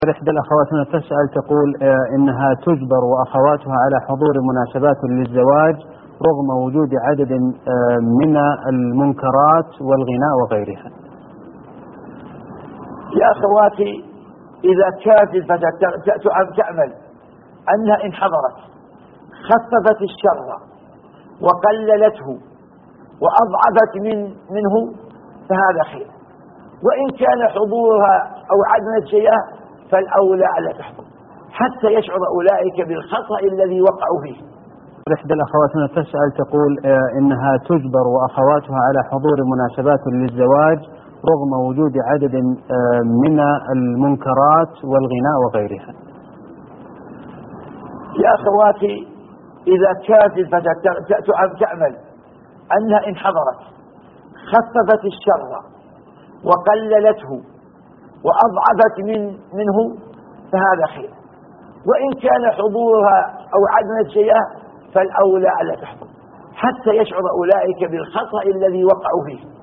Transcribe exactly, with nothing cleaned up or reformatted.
إحدى الأخوات هنا تسأل تقول إنها تجبر وأخواتها على حضور مناسبات للزواج رغم وجود عدد من المنكرات والغناء وغيرها. يا أخواتي، إذا كانت الفتاة تعمل أنها إن حضرت خففت الشر وقللته وأضعفت من منه فهذا خير، وإن كان حضورها أو عدم شيئا فالأولى ألا تحضر حتى يشعر أولئك بالخطأ الذي وقعوا فيه. إحدى الأخوات هنا تسأل تقول إنها تجبر وأخواتها على حضور مناسبات للزواج رغم وجود عدد من المنكرات والغناء وغيرها. يا أخواتي، إذا كانت الفتاة تعمل أنها إن حضرت خففت الشر وقللته وأضعفت من منه فهذا خير، وإن كان حضورها أو عدم شيئا فالأولى ألا تحضر حتى يشعر أولئك بالخطأ الذي وقعوا فيه.